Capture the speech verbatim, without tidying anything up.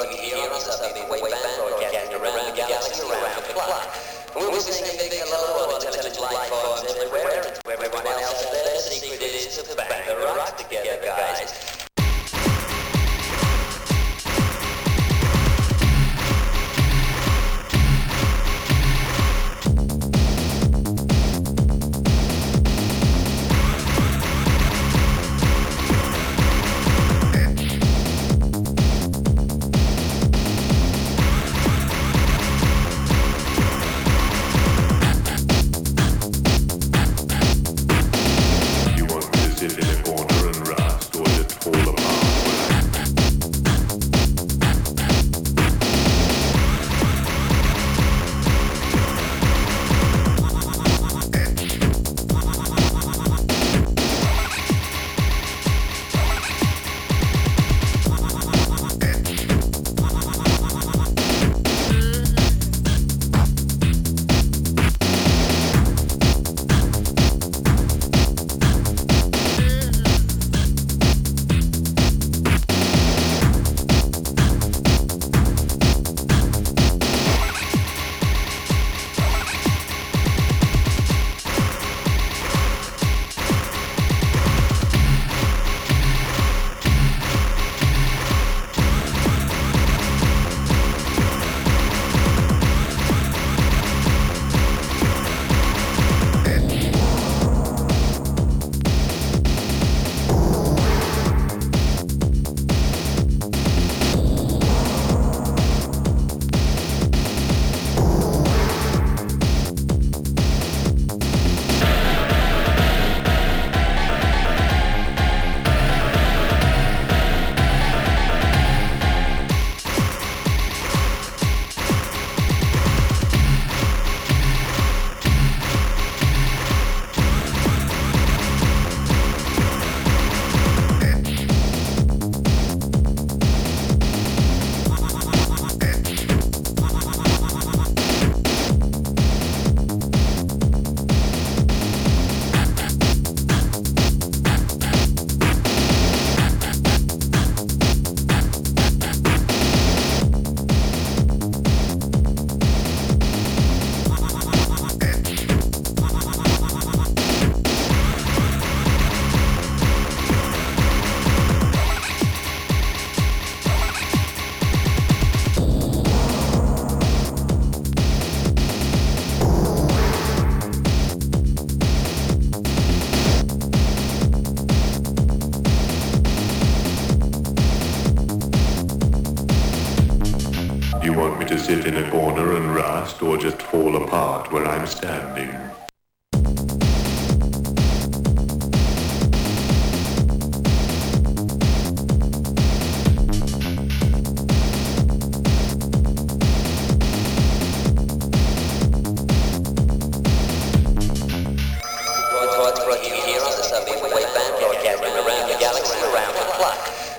here on the Subway Waveband broadcasting around the galaxy around the clock. We'll be singing a big hello to intelligent life forms everywhere, and to everyone else out there. The secret is to bang the rock together, guys. You want me to sit in a corner and rust or just fall apart where I'm standing? Here on the Subway Waveband broadcasting around the galaxy around the clock.